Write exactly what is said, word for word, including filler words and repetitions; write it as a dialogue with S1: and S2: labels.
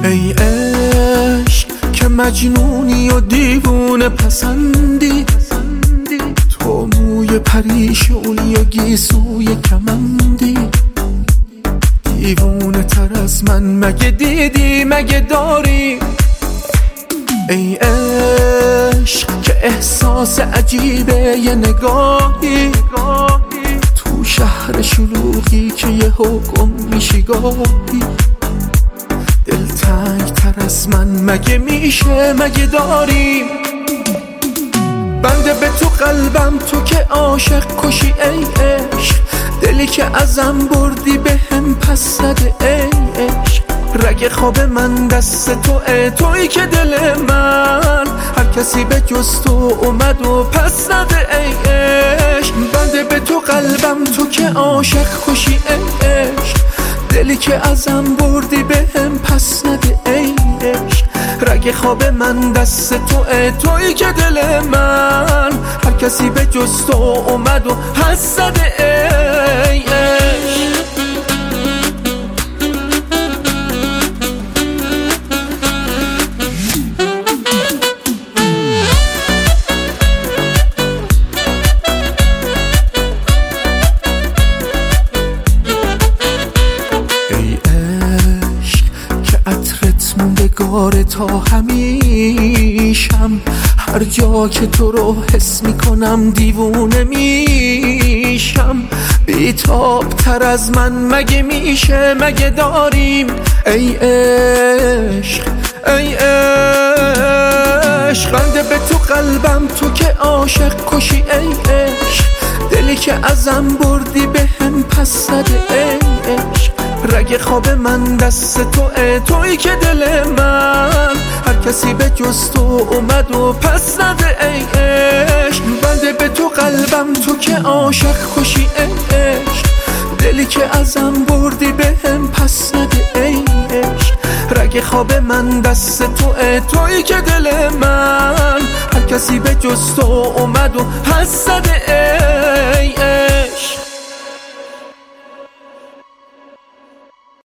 S1: ای عشق که مجنونی و دیوونه پسندی، تو موی پریشونی و گیسوی کمندی. دیوونه تر از من مگه دیدی مگه داری؟ ای عشق که احساس عجیبه یه نگاهی، تو شهر شلوغی که یه حکم میشی گاهی. دلتنگ تر از من مگه میشه مگه داری؟ بنده به تو قلبم تو که عاشق کشی ای عشق، دلی که ازم بردی به هم پس زده ای عشق. رگ خواب من دست تو ای تویی که دل من هر کسی به جز تو اومد و پس زده ای عشق. بنده به تو قلبم تو که عاشق کشی ای عشق، دلی که ازم بردی به هم پس نده ای عشق. رگ خواب من دست تو ای تویی که دل من هر کسی به جز تو اومد و پس زده ای عشق. ماندگار تا همیشم، هر جا که تو رو حس میکنم دیوونه میشم. بیتاب تر از من مگه میشه مگه داریم؟ ای عشق ای عشق، بنده به تو قلبم تو که عاشق کشی ای عشق، دلی که ازم بردی به هم پس زده ای عشق. رگ خواب من دست تو ای تویی که دل من هر کسی به جز تو اومد و پس زده ای عشق. بنده به تو قلبم تو که عاشق کشی ای عشق، دلی که ازم بردی به هم پس نده ای عشق. رگ خواب من دست تو ای تویی که دل من هر کسی به جز تو اومد و پس زده ای عشق.